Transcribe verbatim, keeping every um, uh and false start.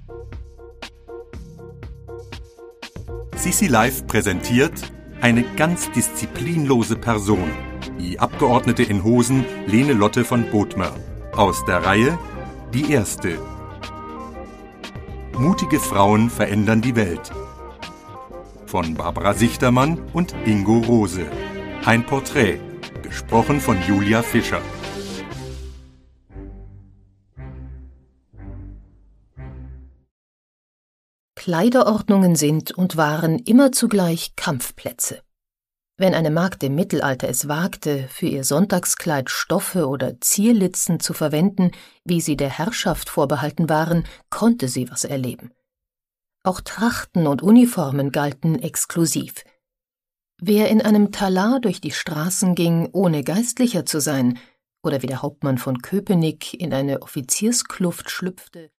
Sisi Live präsentiert eine ganz disziplinlose Person, die Abgeordnete in Hosen Lene Lotte von Bothmer, aus der Reihe Die Erste. Mutige Frauen verändern die Welt. Von Barbara Sichtermann und Ingo Rose. Ein Porträt, gesprochen von Julia Fischer. Kleiderordnungen sind und waren immer zugleich Kampfplätze. Wenn eine Magd im Mittelalter es wagte, für ihr Sonntagskleid Stoffe oder Zierlitzen zu verwenden, wie sie der Herrschaft vorbehalten waren, konnte sie was erleben. Auch Trachten und Uniformen galten exklusiv. Wer in einem Talar durch die Straßen ging, ohne Geistlicher zu sein, oder wie der Hauptmann von Köpenick in eine Offizierskluft schlüpfte,